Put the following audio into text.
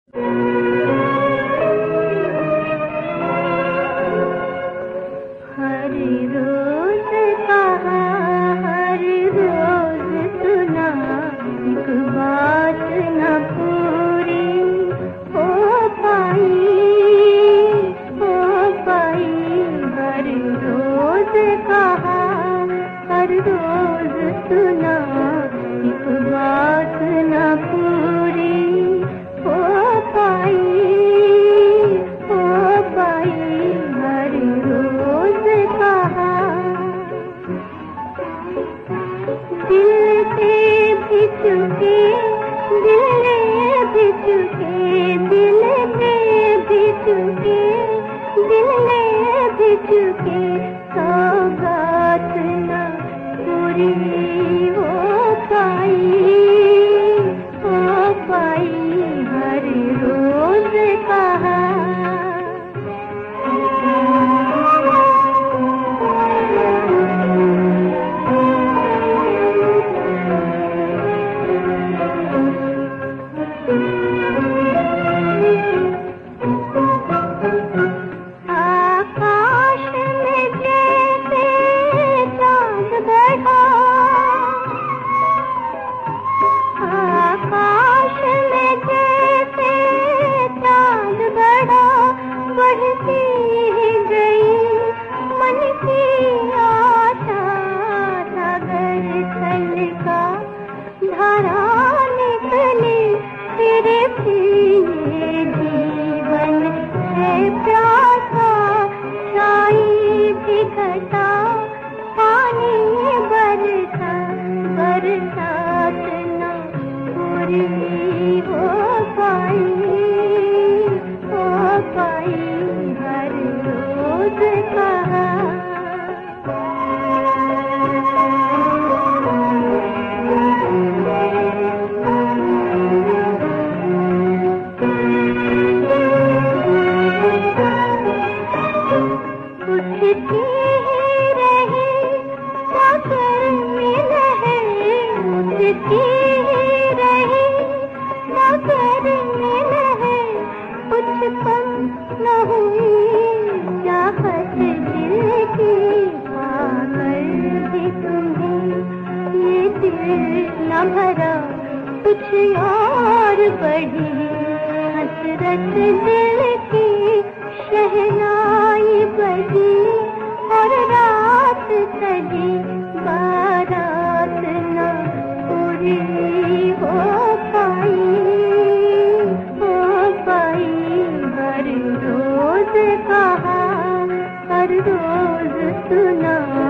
हर रोज कहा, हर रोज सुना, एक बात न पूरी हो पाई, हो पाई। हर रोज कहा, हर रोज सुना, एक बात न पूरी हो पाई, हो पाई। हर रोज कहा, दिल से भी चुके, दिल ने भी चुके, दिल ने भी चुके, दिल ने भी चुके, सौगात न पूरी हो पाई, हो पाई। हर रोज कहा, आकाश में जैसे चांद बढ़ा, आकाश में जैसे चांद बढ़ा, बढ़ती ही गई मन की आशा, सागर छलका, धारा निकली, तेरे पीने जीवन है प्यासा, छाई भी घटा, पानी बरसा, बरसात न पूरी हो पाई, हो पाई। हर रोज कहा, उठती ही रही मगर मिल है, उठती ही रही मगर मिल है, कुछ कम न हुई चाहत दिल की, पागल भी तुम्हें ये दिल न भरा, कुछ और बढ़ी हसरत दिल की, शहनाई बजी और रात सजी, बारात न पूरी हो पाई, हो पाई। हर रोज कहा, हर रोज सुना,